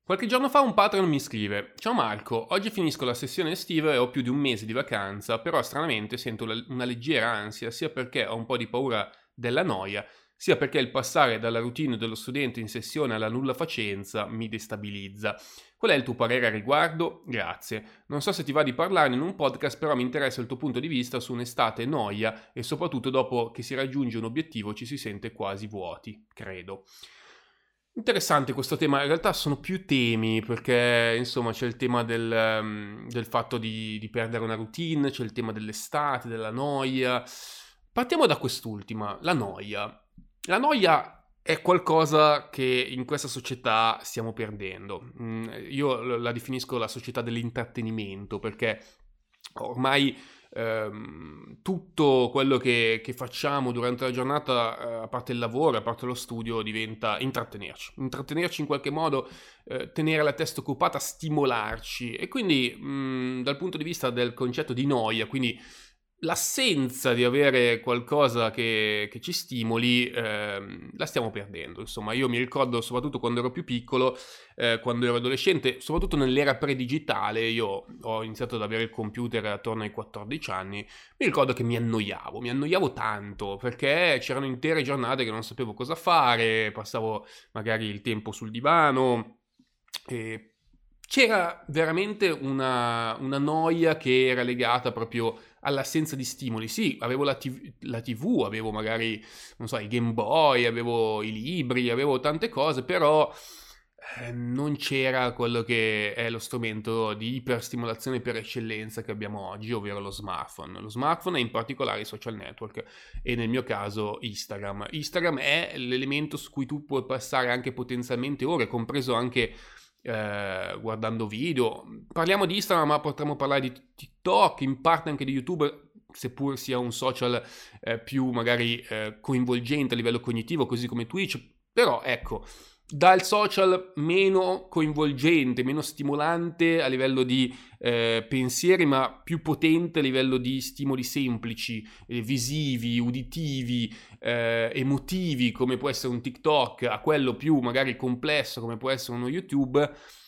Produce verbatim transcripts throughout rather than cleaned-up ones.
Qualche giorno fa un patron mi scrive: Ciao Marco, oggi finisco la sessione estiva e ho più di un mese di vacanza, però stranamente sento la- una leggera ansia, sia perché ho un po' di paura della noia, sia perché il passare dalla routine dello studente in sessione alla nulla facenza mi destabilizza. Qual è il tuo parere a riguardo? Grazie. Non so se ti va di parlarne in un podcast, però mi interessa il tuo punto di vista su un'estate noia e soprattutto dopo che si raggiunge un obiettivo ci si sente quasi vuoti, credo. Interessante questo tema, in realtà sono più temi perché insomma c'è il tema del, ehm, del fatto di, di perdere una routine, c'è il tema dell'estate, della noia. Partiamo da quest'ultima, la noia. La noia è qualcosa che in questa società stiamo perdendo. Mm, io la definisco la società dell'intrattenimento perché ormai ehm, tutto quello che, che facciamo durante la giornata, eh, a parte il lavoro, a parte lo studio, diventa intrattenerci. Intrattenerci in qualche modo, eh, tenere la testa occupata, stimolarci. E quindi mh, dal punto di vista del concetto di noia, quindi l'assenza di avere qualcosa che, che ci stimoli, ehm, la stiamo perdendo. Insomma, io mi ricordo soprattutto quando ero più piccolo, eh, quando ero adolescente, soprattutto nell'era predigitale, io ho iniziato ad avere il computer attorno ai quattordici anni, mi ricordo che mi annoiavo, mi annoiavo tanto, perché c'erano intere giornate che non sapevo cosa fare, passavo magari il tempo sul divano, e c'era veramente una, una noia che era legata proprio all'assenza di stimoli. Sì, avevo la, T V, la T V, avevo magari, non so, i Game Boy, avevo i libri, avevo tante cose, però eh, non c'era quello che è lo strumento di iperstimolazione per eccellenza che abbiamo oggi, ovvero lo smartphone. Lo smartphone e in particolare i social network e nel mio caso Instagram. Instagram è l'elemento su cui tu puoi passare anche potenzialmente ore, compreso anche eh, guardando video. Parliamo di Instagram, ma potremmo parlare di TikTok, in parte anche di YouTube, seppur sia un social eh, più magari eh, coinvolgente a livello cognitivo, così come Twitch. Però ecco, dal social meno coinvolgente, meno stimolante a livello di eh, pensieri, ma più potente a livello di stimoli semplici, eh, visivi, uditivi, eh, emotivi, come può essere un TikTok, a quello più magari complesso, come può essere uno YouTube.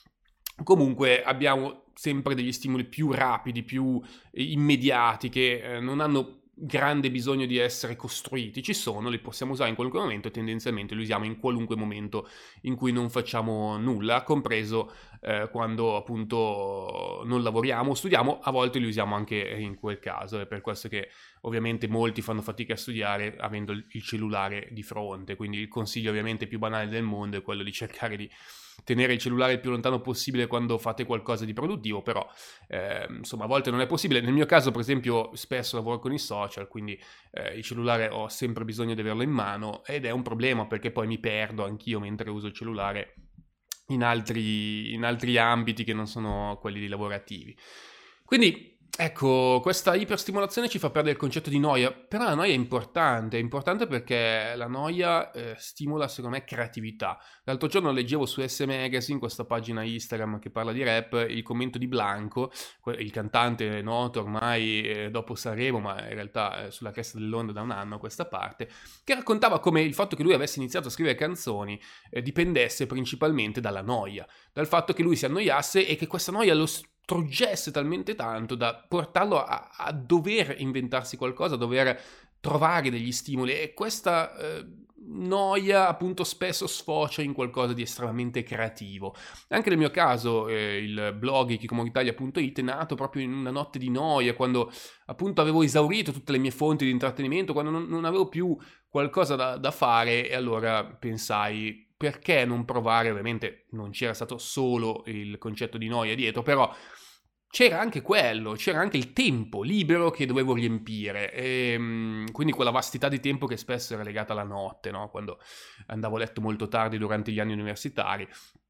Comunque abbiamo sempre degli stimoli più rapidi, più immediati, che eh, non hanno grande bisogno di essere costruiti. Ci sono, li possiamo usare in qualunque momento e tendenzialmente li usiamo in qualunque momento in cui non facciamo nulla, compreso eh, quando appunto non lavoriamo o studiamo. A volte li usiamo anche in quel caso, è per questo che ovviamente molti fanno fatica a studiare avendo il cellulare di fronte, quindi il consiglio ovviamente più banale del mondo è quello di cercare di tenere il cellulare il più lontano possibile quando fate qualcosa di produttivo, però eh, insomma a volte non è possibile. Nel mio caso per esempio spesso lavoro con i social, quindi eh, il cellulare ho sempre bisogno di averlo in mano ed è un problema perché poi mi perdo anch'io mentre uso il cellulare in altri, in altri ambiti che non sono quelli lavorativi. Quindi ecco, questa iperstimolazione ci fa perdere il concetto di noia, però la noia è importante, è importante perché la noia eh, stimola secondo me creatività. L'altro giorno leggevo su S Magazine, questa pagina Instagram che parla di rap, il commento di Blanco, il cantante noto ormai eh, dopo Sanremo, ma in realtà eh, sulla cresta dell'onda da un anno a questa parte, che raccontava come il fatto che lui avesse iniziato a scrivere canzoni eh, dipendesse principalmente dalla noia, dal fatto che lui si annoiasse e che questa noia lo struggesse talmente tanto da portarlo a, a dover inventarsi qualcosa, a dover trovare degli stimoli, e questa eh, noia appunto spesso sfocia in qualcosa di estremamente creativo. Anche nel mio caso eh, il blog ikikomoritalia punto it è nato proprio in una notte di noia, quando appunto avevo esaurito tutte le mie fonti di intrattenimento, quando non, non avevo più qualcosa da, da fare, e allora pensai perché non provare. Ovviamente non c'era stato solo il concetto di noia dietro, però c'era anche quello, c'era anche il tempo libero che dovevo riempire, e quindi quella vastità di tempo che spesso era legata alla notte, no? Quando andavo a letto molto tardi durante gli anni universitari.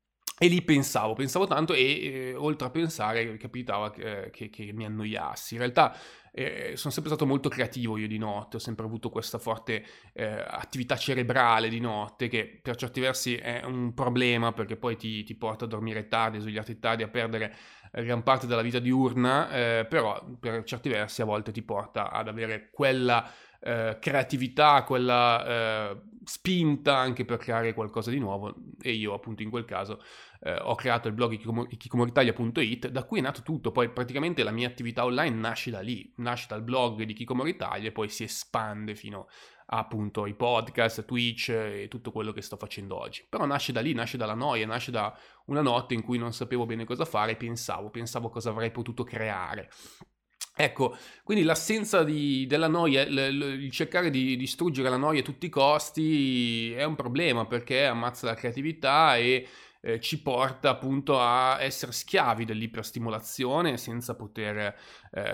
E lì pensavo, pensavo tanto e eh, oltre a pensare capitava che, che, che mi annoiassi. In realtà eh, sono sempre stato molto creativo io di notte, ho sempre avuto questa forte eh, attività cerebrale di notte che per certi versi è un problema perché poi ti, ti porta a dormire tardi, a svegliarti tardi, a perdere gran parte della vita diurna, eh, però per certi versi a volte ti porta ad avere quella eh, creatività, quella eh, spinta anche per creare qualcosa di nuovo, e io appunto in quel caso eh, ho creato il blog ikikomoritalia punto it, da cui è nato tutto. Poi praticamente la mia attività online nasce da lì, nasce dal blog di Ikikomoritalia e poi si espande fino a, appunto, ai podcast, Twitch e tutto quello che sto facendo oggi. Però nasce da lì, nasce dalla noia, nasce da una notte in cui non sapevo bene cosa fare e pensavo, pensavo cosa avrei potuto creare. Ecco, quindi l'assenza di, della noia, l, l, il cercare di distruggere la noia a tutti i costi è un problema, perché ammazza la creatività e eh, ci porta appunto a essere schiavi dell'iperstimolazione senza poter eh,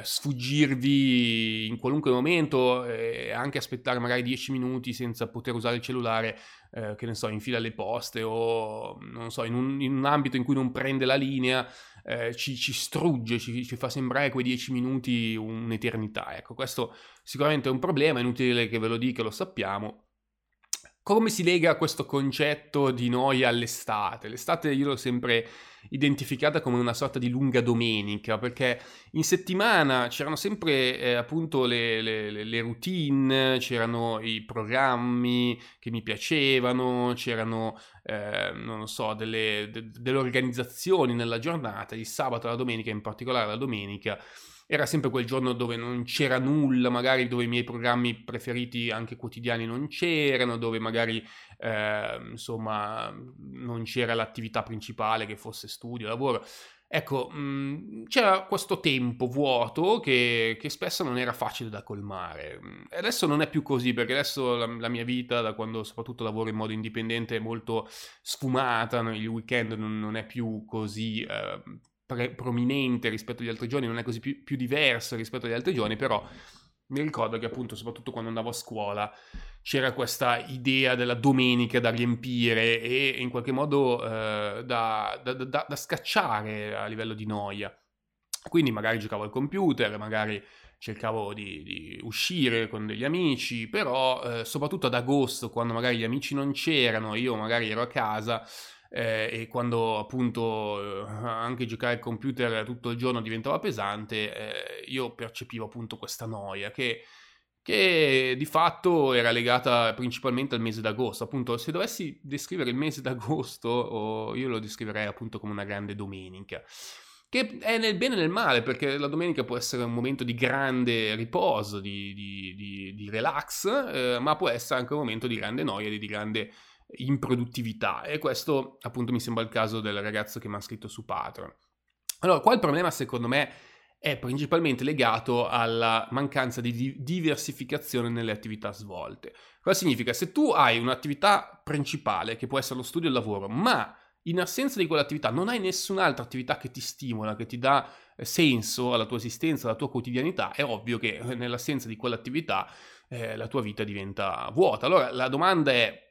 sfuggirvi in qualunque momento e anche aspettare magari dieci minuti senza poter usare il cellulare, eh, che ne so, in fila alle poste o non so, in un, in un ambito in cui non prende la linea. Eh, ci, ci strugge, ci, ci fa sembrare quei dieci minuti un'eternità. Ecco, questo sicuramente è un problema, è inutile che ve lo dica, lo sappiamo. Come si lega questo concetto di noia all'estate? L'estate io l'ho sempre identificata come una sorta di lunga domenica, perché in settimana c'erano sempre eh, appunto le, le, le routine, c'erano i programmi che mi piacevano, c'erano eh, non lo so, delle, de, delle organizzazioni nella giornata, il sabato e la domenica, in particolare la domenica. Era sempre quel giorno dove non c'era nulla, magari dove i miei programmi preferiti anche quotidiani non c'erano, dove magari eh, insomma non c'era l'attività principale che fosse studio, lavoro. Ecco, mh, c'era questo tempo vuoto che, che spesso non era facile da colmare. E adesso non è più così, perché adesso la, la mia vita, da quando soprattutto lavoro in modo indipendente, è molto sfumata, no? Il weekend non, non è più così eh, pre- prominente rispetto agli altri giorni, non è così più, più diverso rispetto agli altri giorni, però mi ricordo che appunto soprattutto quando andavo a scuola c'era questa idea della domenica da riempire e in qualche modo eh, da, da, da, da scacciare a livello di noia. Quindi magari giocavo al computer, magari cercavo di, di uscire con degli amici, però eh, soprattutto ad agosto, quando magari gli amici non c'erano, io magari ero a casa, eh, e quando appunto eh, anche giocare al computer tutto il giorno diventava pesante, eh, io percepivo appunto questa noia che, che di fatto era legata principalmente al mese d'agosto. Appunto, se dovessi descrivere il mese d'agosto, oh, io lo descriverei appunto come una grande domenica, che è nel bene e nel male, perché la domenica può essere un momento di grande riposo, di, di, di, di relax, eh, ma può essere anche un momento di grande noia, di, di grande improduttività, e questo appunto mi sembra il caso del ragazzo che mi ha scritto su Patreon. Allora, qua il problema secondo me è principalmente legato alla mancanza di diversificazione nelle attività svolte. Cosa significa? Se tu hai un'attività principale, che può essere lo studio e il lavoro, ma in assenza di quell'attività non hai nessun'altra attività che ti stimola, che ti dà senso alla tua esistenza, alla tua quotidianità, è ovvio che nell'assenza di quell'attività eh, la tua vita diventa vuota. Allora la domanda è: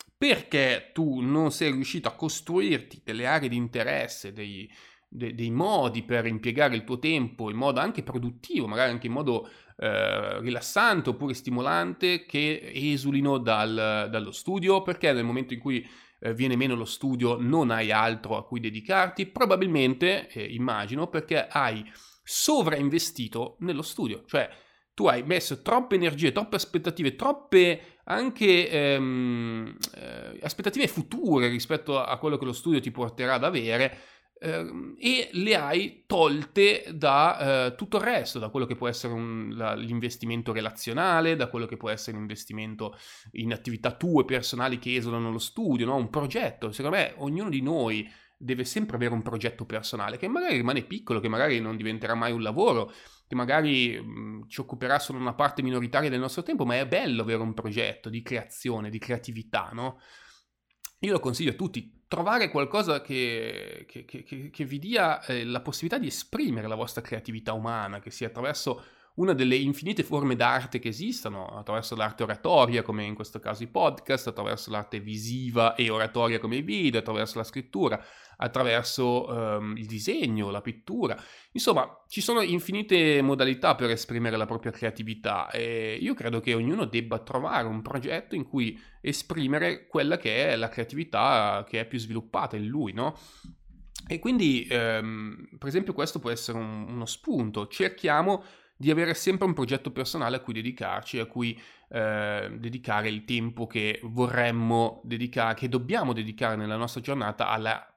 perché tu non sei riuscito a costruirti delle aree di interesse, dei, de, dei modi per impiegare il tuo tempo in modo anche produttivo, magari anche in modo eh, rilassante oppure stimolante, che esulino dal, dallo studio? Perché nel momento in cui eh, viene meno lo studio non hai altro a cui dedicarti? Probabilmente, eh, immagino, perché hai sovrainvestito nello studio, cioè tu hai messo troppe energie, troppe aspettative, troppe anche ehm, eh, aspettative future rispetto a quello che lo studio ti porterà ad avere, ehm, e le hai tolte da eh, tutto il resto, da quello che può essere un, la, l'investimento relazionale, da quello che può essere l'investimento in attività tue personali che esulano lo studio, no? Un progetto. Secondo me ognuno di noi deve sempre avere un progetto personale che magari rimane piccolo, che magari non diventerà mai un lavoro, che magari mh, ci occuperà solo una parte minoritaria del nostro tempo, ma è bello avere un progetto di creazione, di creatività, no? Io lo consiglio a tutti: trovare qualcosa che, che, che, che vi dia eh, la possibilità di esprimere la vostra creatività umana, che sia attraverso una delle infinite forme d'arte che esistono, attraverso l'arte oratoria, come in questo caso i podcast, attraverso l'arte visiva e oratoria come i video, attraverso la scrittura, attraverso um, il disegno, la pittura. Insomma, ci sono infinite modalità per esprimere la propria creatività e io credo che ognuno debba trovare un progetto in cui esprimere quella che è la creatività che è più sviluppata in lui, no? E quindi, ehm, per esempio, questo può essere un, uno spunto. Cerchiamo di avere sempre un progetto personale a cui dedicarci, a cui eh, dedicare il tempo che vorremmo dedicare, che dobbiamo dedicare nella nostra giornata alla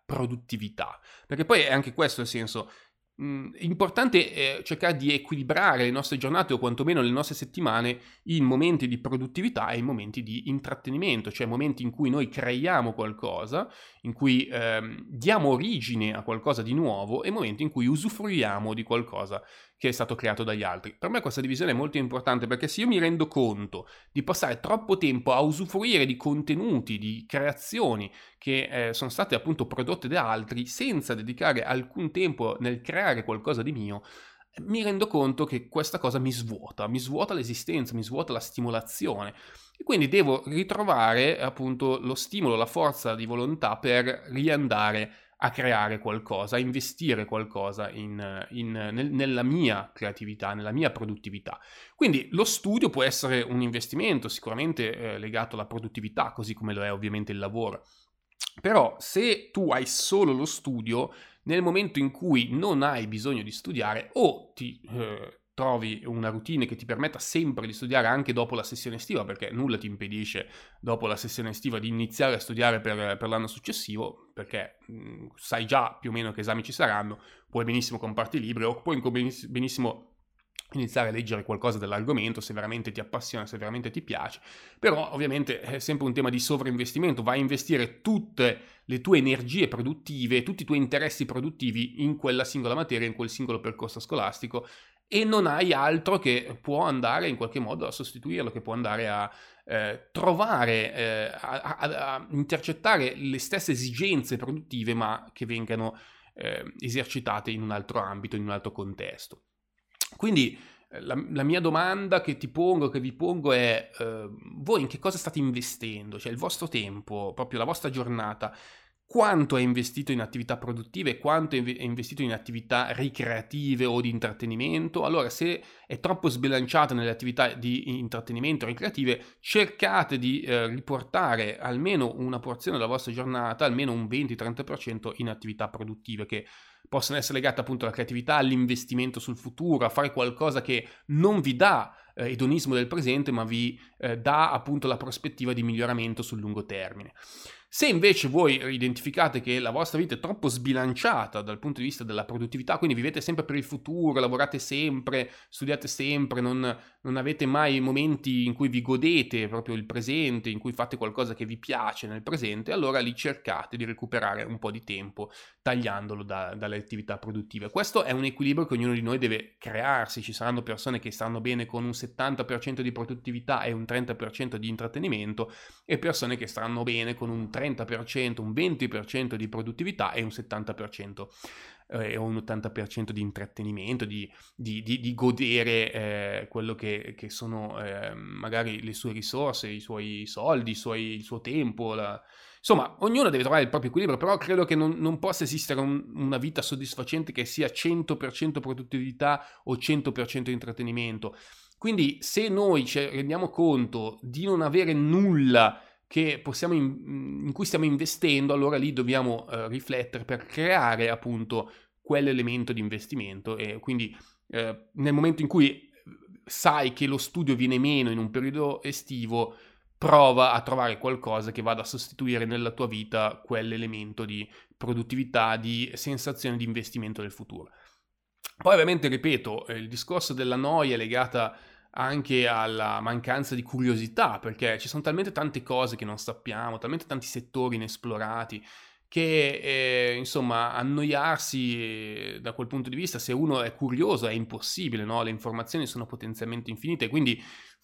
produttività, perché poi è anche questo il senso. Mhmm, importante è cercare di equilibrare le nostre giornate o quantomeno le nostre settimane in momenti di produttività e in momenti di intrattenimento, cioè momenti in cui noi creiamo qualcosa, in cui, ehm, diamo origine a qualcosa di nuovo e momenti in cui usufruiamo di qualcosa che è stato creato dagli altri. Per me questa divisione è molto importante perché se io mi rendo conto di passare troppo tempo a usufruire di contenuti, di creazioni che eh, sono state appunto prodotte da altri senza dedicare alcun tempo nel creare qualcosa di mio, mi rendo conto che questa cosa mi svuota, mi svuota l'esistenza, mi svuota la stimolazione e quindi devo ritrovare appunto lo stimolo, la forza di volontà per riandare a creare qualcosa, a investire qualcosa in, in, nel, nella mia creatività, nella mia produttività. Quindi lo studio può essere un investimento sicuramente eh, legato alla produttività, così come lo è ovviamente il lavoro. Però se tu hai solo lo studio, nel momento in cui non hai bisogno di studiare o ti eh, trovi una routine che ti permetta sempre di studiare anche dopo la sessione estiva, perché nulla ti impedisce dopo la sessione estiva di iniziare a studiare per, per l'anno successivo, perché mh, sai già più o meno che esami ci saranno, puoi benissimo comprarti i libri o puoi benissimo iniziare a leggere qualcosa dell'argomento se veramente ti appassiona, se veramente ti piace, però ovviamente è sempre un tema di sovrainvestimento, vai a investire tutte le tue energie produttive, tutti i tuoi interessi produttivi in quella singola materia, in quel singolo percorso scolastico e non hai altro che può andare in qualche modo a sostituirlo, che può andare a eh, trovare, eh, a, a, a intercettare le stesse esigenze produttive ma che vengano eh, esercitate in un altro ambito, in un altro contesto. Quindi la, la mia domanda che ti pongo, che vi pongo è eh, voi in che cosa state investendo? Cioè il vostro tempo, proprio la vostra giornata, quanto è investito in attività produttive, quanto è investito in attività ricreative o di intrattenimento? Allora se è troppo sbilanciata nelle attività di intrattenimento ricreative, cercate di eh, riportare almeno una porzione della vostra giornata, almeno un venti-trenta per cento in attività produttive che possono essere legate appunto alla creatività, all'investimento sul futuro, a fare qualcosa che non vi dà eh, edonismo del presente, ma vi eh, dà appunto la prospettiva di miglioramento sul lungo termine. Se invece voi identificate che la vostra vita è troppo sbilanciata dal punto di vista della produttività, quindi vivete sempre per il futuro, lavorate sempre, studiate sempre, non, non avete mai momenti in cui vi godete proprio il presente, in cui fate qualcosa che vi piace nel presente, allora lì cercate di recuperare un po' di tempo tagliandolo da, dalle attività produttive. Questo è un equilibrio che ognuno di noi deve crearsi. Ci saranno persone che stanno bene con un settanta per cento di produttività e un trenta per cento di intrattenimento e persone che stanno bene con un trenta per cento, un venti per cento di produttività e un settanta per cento eh, o un ottanta per cento di intrattenimento, di, di, di, di godere eh, quello che, che sono eh, magari le sue risorse, i suoi soldi, i suoi, il suo tempo, la... Insomma, ognuno deve trovare il proprio equilibrio, però credo che non, non possa esistere un, una vita soddisfacente che sia cento per cento produttività o cento per cento intrattenimento. Quindi se noi ci rendiamo conto di non avere nulla che possiamo in, in cui stiamo investendo, allora lì dobbiamo eh, riflettere per creare appunto quell'elemento di investimento e quindi eh, nel momento in cui sai che lo studio viene meno in un periodo estivo, prova a trovare qualcosa che vada a sostituire nella tua vita quell'elemento di produttività, di sensazione di investimento del futuro. Poi ovviamente, ripeto, il discorso della noia è legata anche alla mancanza di curiosità, perché ci sono talmente tante cose che non sappiamo, talmente tanti settori inesplorati, che eh, insomma annoiarsi eh, da quel punto di vista, se uno è curioso, è impossibile, no? Le informazioni sono potenzialmente infinite, quindi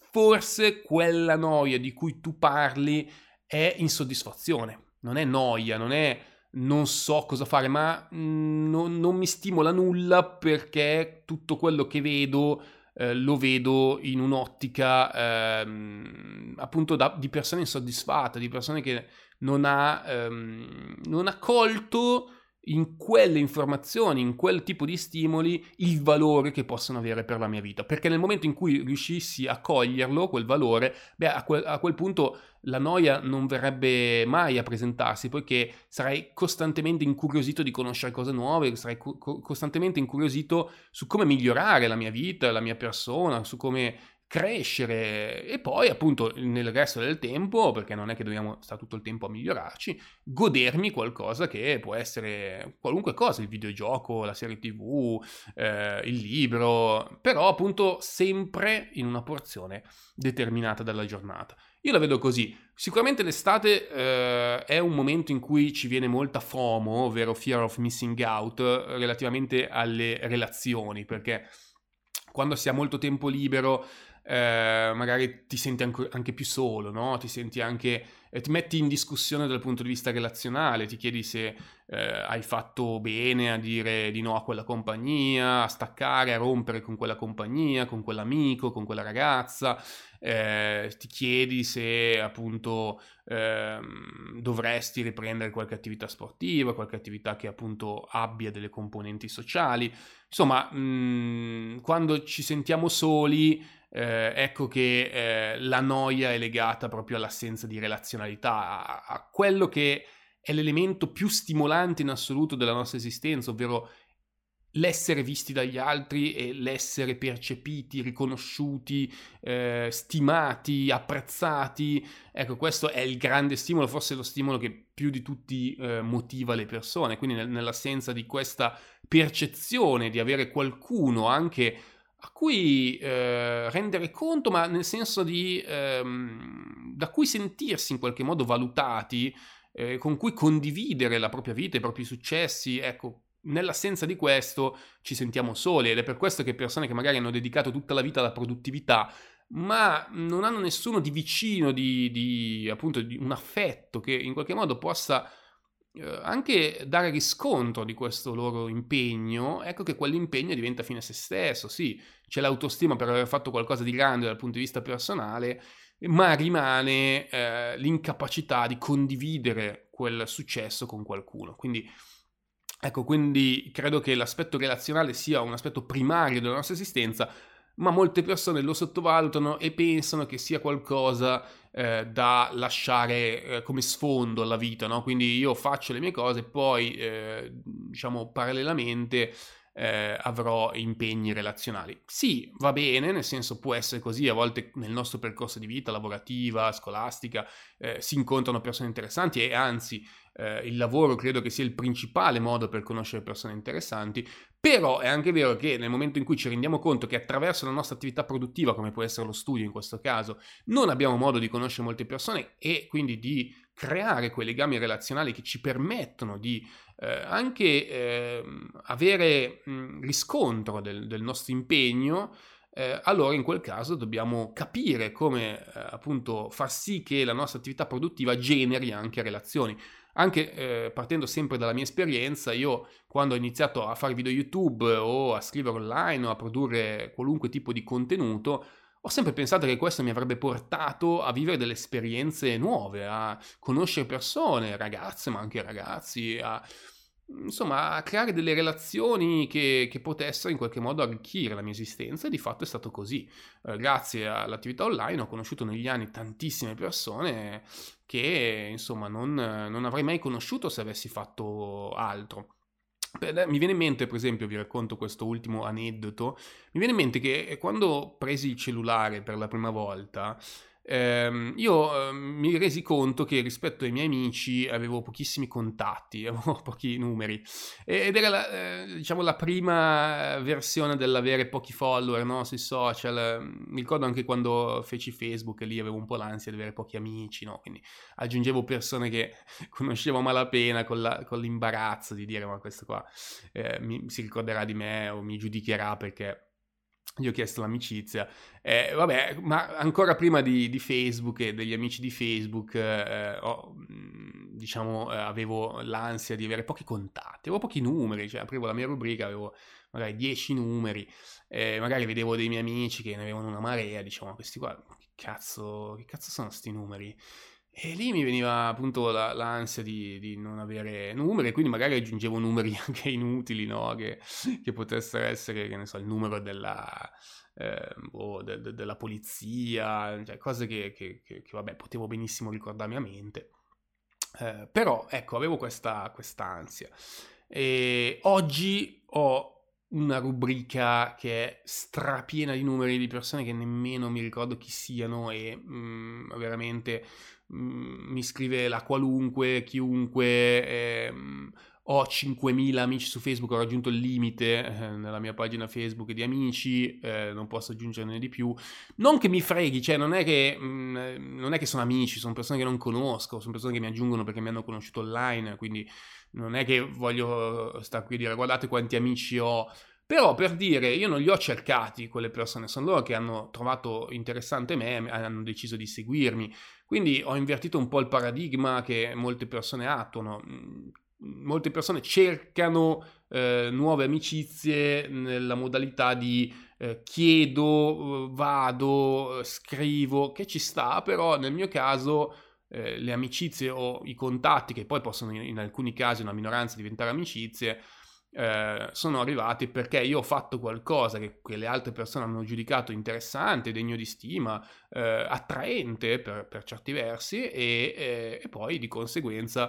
forse quella noia di cui tu parli è insoddisfazione, non è noia, non è non so cosa fare, ma mm, non, non mi stimola nulla perché tutto quello che vedo eh, lo vedo in un'ottica ehm, appunto da, di persone insoddisfatte, di persone che non ha, ehm, non ha colto in quelle informazioni, in quel tipo di stimoli, il valore che possono avere per la mia vita. Perché nel momento in cui riuscissi a coglierlo, quel valore, beh, a quel, a quel punto la noia non verrebbe mai a presentarsi, poiché sarei costantemente incuriosito di conoscere cose nuove, sarei co- costantemente incuriosito su come migliorare la mia vita, la mia persona, su come crescere e poi appunto nel resto del tempo, perché non è che dobbiamo stare tutto il tempo a migliorarci, godermi qualcosa che può essere qualunque cosa, il videogioco, la serie tv, eh, il libro, però appunto sempre in una porzione determinata dalla giornata. Io la vedo così. Sicuramente l'estate eh, è un momento in cui ci viene molta FOMO, ovvero fear of missing out, relativamente alle relazioni, perché quando si ha molto tempo libero eh, magari ti senti anche, anche più solo, no? Ti senti anche, eh, ti metti in discussione dal punto di vista relazionale, ti chiedi se eh, hai fatto bene a dire di no a quella compagnia, a staccare, a rompere con quella compagnia, con quell'amico, con quella ragazza, eh, ti chiedi se appunto eh, dovresti riprendere qualche attività sportiva, qualche attività che appunto abbia delle componenti sociali. Insomma, mh, quando ci sentiamo soli, eh, ecco che eh, la noia è legata proprio all'assenza di relazionalità, a, a quello che è l'elemento più stimolante in assoluto della nostra esistenza, ovvero l'essere visti dagli altri e l'essere percepiti, riconosciuti, eh, stimati, apprezzati. Ecco, questo è il grande stimolo, forse lo stimolo che più di tutti eh, motiva le persone. Quindi nel, nell'assenza di questa percezione di avere qualcuno anche a cui eh, rendere conto, ma nel senso di ehm, da cui sentirsi in qualche modo valutati, eh, con cui condividere la propria vita, i propri successi, ecco. Nell'assenza di questo ci sentiamo soli ed è per questo che persone che magari hanno dedicato tutta la vita alla produttività ma non hanno nessuno di vicino, di, di appunto di un affetto che in qualche modo possa eh, anche dare riscontro di questo loro impegno, ecco che quell'impegno diventa fine a se stesso. Sì, c'è l'autostima per aver fatto qualcosa di grande dal punto di vista personale, ma rimane eh, l'incapacità di condividere quel successo con qualcuno. Quindi ecco, quindi credo che l'aspetto relazionale sia un aspetto primario della nostra esistenza, ma molte persone lo sottovalutano e pensano che sia qualcosa eh, da lasciare eh, come sfondo alla vita, no? Quindi io faccio le mie cose e poi, eh, diciamo, parallelamente eh, avrò impegni relazionali. Sì, va bene, nel senso può essere così, a volte nel nostro percorso di vita lavorativa, scolastica, eh, si incontrano persone interessanti e anzi eh, il lavoro credo che sia il principale modo per conoscere persone interessanti, però è anche vero che nel momento in cui ci rendiamo conto che attraverso la nostra attività produttiva, come può essere lo studio in questo caso, non abbiamo modo di conoscere molte persone e quindi di creare quei legami relazionali che ci permettono di eh, anche eh, avere mh, riscontro del, del nostro impegno, eh, allora in quel caso dobbiamo capire come eh, appunto far sì che la nostra attività produttiva generi anche relazioni. Anche eh, partendo sempre dalla mia esperienza, io quando ho iniziato a fare video YouTube o a scrivere online o a produrre qualunque tipo di contenuto, ho sempre pensato che questo mi avrebbe portato a vivere delle esperienze nuove, a conoscere persone, ragazze ma anche ragazzi, a, insomma, a creare delle relazioni che, che potessero in qualche modo arricchire la mia esistenza e di fatto è stato così. Eh, grazie all'attività online ho conosciuto negli anni tantissime persone che insomma non, non avrei mai conosciuto se avessi fatto altro. Mi viene in mente, per esempio, vi racconto questo ultimo aneddoto, mi viene in mente che quando presi il cellulare per la prima volta, ehm, io eh, mi resi conto che rispetto ai miei amici avevo pochissimi contatti, avevo pochi numeri ed era la, eh, diciamo la prima versione dell'avere pochi follower, no, sui social. Mi ricordo anche quando feci Facebook e lì avevo un po' l'ansia di avere pochi amici, no? Quindi aggiungevo persone che conoscevo a malapena con, la, con l'imbarazzo di dire ma questo qua eh, mi, si ricorderà di me o mi giudicherà perché gli ho chiesto l'amicizia. Eh, vabbè, ma ancora prima di, di Facebook e degli amici di Facebook, eh, ho, diciamo, eh, avevo l'ansia di avere pochi contatti, avevo pochi numeri, cioè aprivo la mia rubrica, avevo magari dieci numeri, eh, magari vedevo dei miei amici che ne avevano una marea, diciamo, ma questi qua, che cazzo, che cazzo sono sti numeri? E lì mi veniva appunto la, l'ansia di, di non avere numeri, quindi magari aggiungevo numeri anche inutili, no? Che, che potessero essere, che ne so, il numero della, eh, o de, de, della polizia, cioè cose che, che, che, che, vabbè, potevo benissimo ricordarmi a mente. Eh, però, ecco, avevo questa ansia. E oggi ho una rubrica che è strapiena di numeri di persone che nemmeno mi ricordo chi siano e mh, veramente mh, mi scrive la qualunque, chiunque, ehm, ho cinquemila amici su Facebook, ho raggiunto il limite eh, nella mia pagina Facebook di amici, eh, non posso aggiungerne di più. Non che mi freghi, cioè non è che, mh, non è che sono amici, sono persone che non conosco, sono persone che mi aggiungono perché mi hanno conosciuto online, quindi non è che voglio stare qui a dire guardate quanti amici ho, però per dire io non li ho cercati quelle persone, sono loro che hanno trovato interessante me e hanno deciso di seguirmi, quindi ho invertito un po' il paradigma che molte persone attuano. Molte persone cercano eh, nuove amicizie nella modalità di eh, chiedo, vado, scrivo, che ci sta, però nel mio caso eh, le amicizie o i contatti, che poi possono in, in alcuni casi una minoranza diventare amicizie, eh, sono arrivati perché io ho fatto qualcosa che, che le altre persone hanno giudicato interessante, degno di stima, eh, attraente per, per certi versi e, e, e poi di conseguenza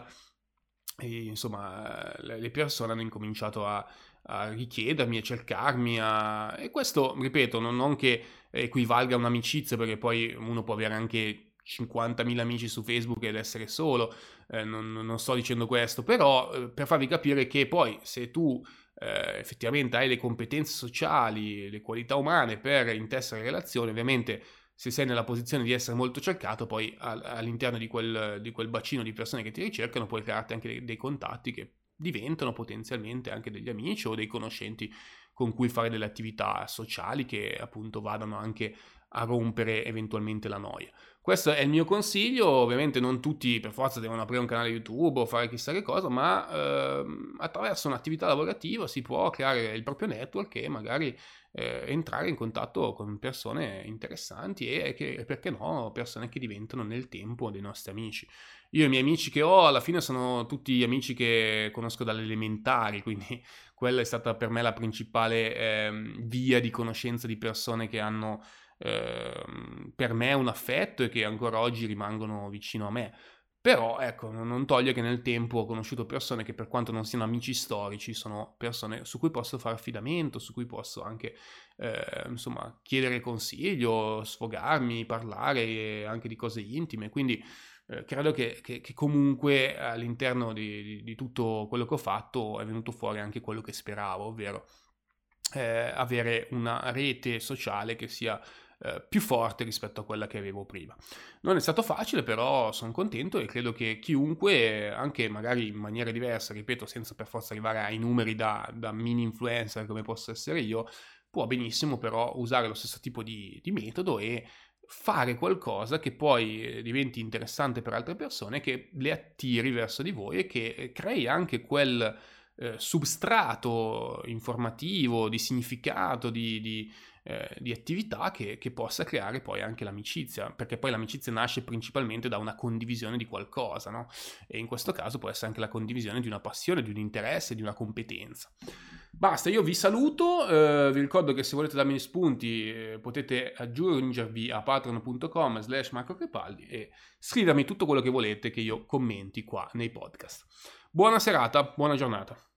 e, insomma le persone hanno incominciato a, a richiedermi, a cercarmi, a... e questo, ripeto, non, non che equivalga a un'amicizia, perché poi uno può avere anche cinquantamila amici su Facebook ed essere solo, eh, non, non sto dicendo questo, però eh, per farvi capire che poi se tu eh, effettivamente hai le competenze sociali, le qualità umane per intessere relazioni, ovviamente se sei nella posizione di essere molto cercato, poi all'interno di quel, di quel bacino di persone che ti ricercano puoi crearti anche dei, dei contatti che diventano potenzialmente anche degli amici o dei conoscenti con cui fare delle attività sociali che appunto vadano anche a rompere eventualmente la noia. Questo è il mio consiglio, ovviamente non tutti per forza devono aprire un canale YouTube o fare chissà che cosa, ma ehm, attraverso un'attività lavorativa si può creare il proprio network e magari eh, entrare in contatto con persone interessanti e, che, perché no, persone che diventano nel tempo dei nostri amici. Io i miei amici che ho alla fine sono tutti amici che conosco dalle elementari, quindi quella è stata per me la principale ehm, via di conoscenza di persone che hanno ehm, per me un affetto e che ancora oggi rimangono vicino a me. Però ecco, non toglie che nel tempo ho conosciuto persone che per quanto non siano amici storici, sono persone su cui posso fare affidamento, su cui posso anche eh, insomma chiedere consiglio, sfogarmi, parlare anche di cose intime. Quindi eh, credo che, che, che comunque all'interno di, di, di tutto quello che ho fatto è venuto fuori anche quello che speravo, ovvero eh, avere una rete sociale che sia eh, più forte rispetto a quella che avevo prima. Non è stato facile, però sono contento e credo che chiunque, anche magari in maniera diversa, ripeto, senza per forza arrivare ai numeri da, da mini influencer come posso essere io, può benissimo però usare lo stesso tipo di, di metodo e fare qualcosa che poi diventi interessante per altre persone, che le attiri verso di voi e che crei anche quel eh, substrato informativo, di significato, di, di, eh, di attività che, che possa creare poi anche l'amicizia, perché poi l'amicizia nasce principalmente da una condivisione di qualcosa, no? E in questo caso può essere anche la condivisione di una passione, di un interesse, di una competenza. Basta, io vi saluto, eh, vi ricordo che se volete darmi spunti eh, potete aggiungervi a patreon punto com slash Marco Crepaldi e scrivermi tutto quello che volete che io commenti qua nei podcast. Buona serata, buona giornata.